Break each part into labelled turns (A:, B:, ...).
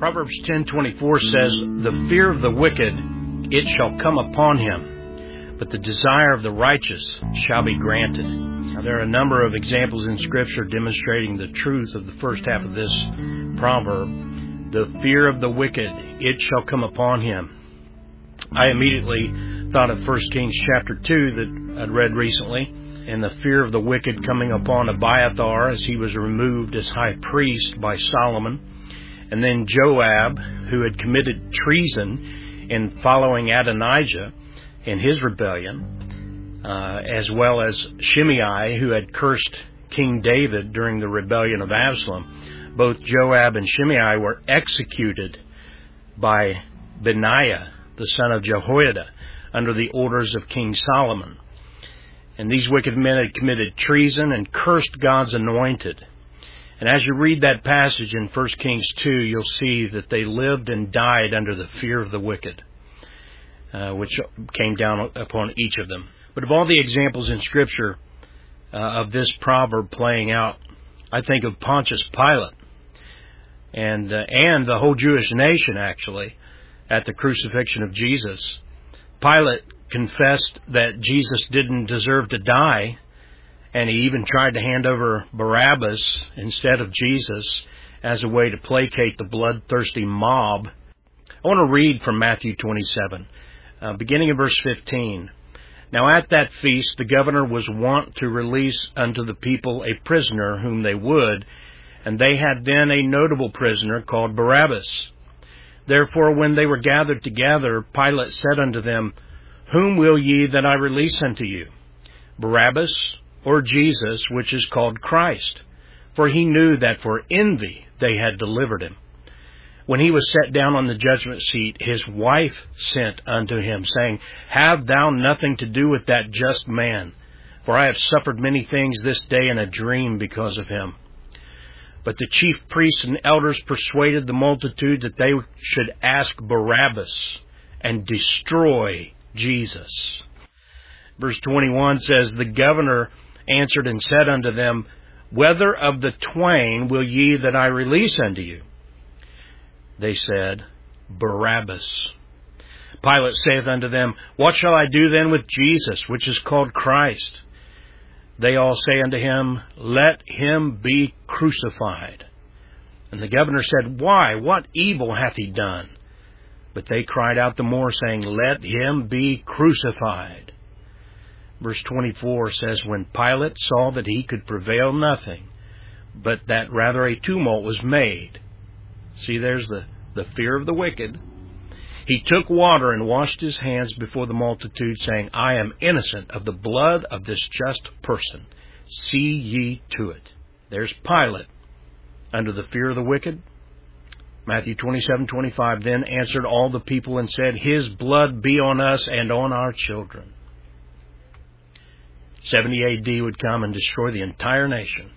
A: Proverbs 10:24 says, "The fear of the wicked, it shall come upon him, but the desire of the righteous shall be granted." Now, there are a number of examples in Scripture demonstrating the truth of the first half of this proverb. The fear of the wicked, it shall come upon him. I immediately thought of 1 Kings chapter 2 that I'd read recently, and the fear of the wicked coming upon Abiathar as he was removed as high priest by Solomon. And then Joab, who had committed treason in following Adonijah in his rebellion, as well as Shimei, who had cursed King David during the rebellion of Absalom. Both Joab and Shimei were executed by Benaiah, the son of Jehoiada, under the orders of King Solomon. And these wicked men had committed treason and cursed God's anointed. And as you read that passage in 1 Kings 2, you'll see that they lived and died under the fear of the wicked, which came down upon each of them. But of all the examples in Scripture of this proverb playing out, I think of Pontius Pilate and the whole Jewish nation, actually, at the crucifixion of Jesus. Pilate confessed that Jesus didn't deserve to die, and he even tried to hand over Barabbas instead of Jesus as a way to placate the bloodthirsty mob. I want to read from Matthew 27, beginning in verse 15. "Now at that feast the governor was wont to release unto the people a prisoner whom they would, and they had then a notable prisoner called Barabbas. Therefore when they were gathered together, Pilate said unto them, Whom will ye that I release unto you, Barabbas or Jesus, which is called Christ? For he knew that for envy they had delivered him. When he was set down on the judgment seat, his wife sent unto him, saying, Have thou nothing to do with that just man, for I have suffered many things this day in a dream because of him. But the chief priests and elders persuaded the multitude that they should ask Barabbas and destroy Jesus." Verse 21 says, "The governor answered and said unto them, Whether of the twain will ye that I release unto you? They said, Barabbas. Pilate saith unto them, What shall I do then with Jesus, which is called Christ? They all say unto him, Let him be crucified. And the governor said, Why? What evil hath he done? But they cried out the more, saying, Let him be crucified. Verse 24 says, When Pilate saw that he could prevail nothing, but that rather a tumult was made. See, there's the fear of the wicked. He took water and washed his hands before the multitude, saying, I am innocent of the blood of this just person. See ye to it. There's Pilate under the fear of the wicked. Matthew 27:25, Then answered all the people and said, His blood be on us and on our children. 70 A.D. would come and destroy the entire nation.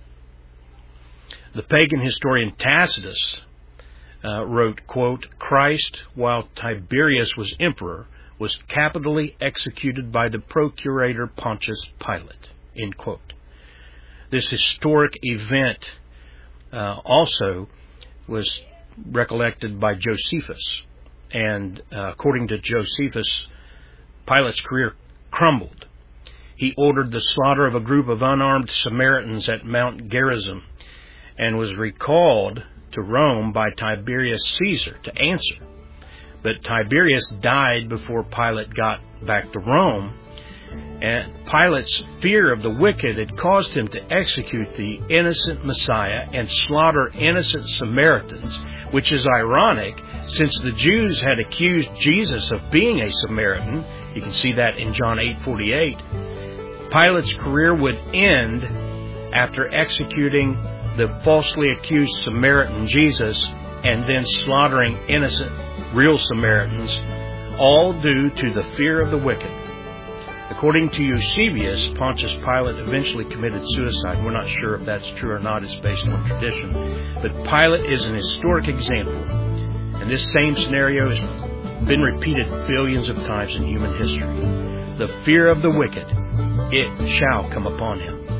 A: The pagan historian Tacitus wrote, quote, Christ, while Tiberius was emperor, was capitally executed by the procurator Pontius Pilate, end quote. This historic event also was recollected by Josephus. And according to Josephus, Pilate's career crumbled. He ordered the slaughter of a group of unarmed Samaritans at Mount Gerizim and was recalled to Rome by Tiberius Caesar to answer. But Tiberius died before Pilate got back to Rome, and Pilate's fear of the wicked had caused him to execute the innocent Messiah and slaughter innocent Samaritans, which is ironic since the Jews had accused Jesus of being a Samaritan. You can see that in John 8:48. Pilate's career would end after executing the falsely accused Samaritan Jesus and then slaughtering innocent real Samaritans, all due to the fear of the wicked. According to Eusebius, Pontius Pilate eventually committed suicide. We're not sure if that's true or not. It's based on tradition. But Pilate is an historic example. And this same scenario has been repeated billions of times in human history. The fear of the wicked, it shall come upon him.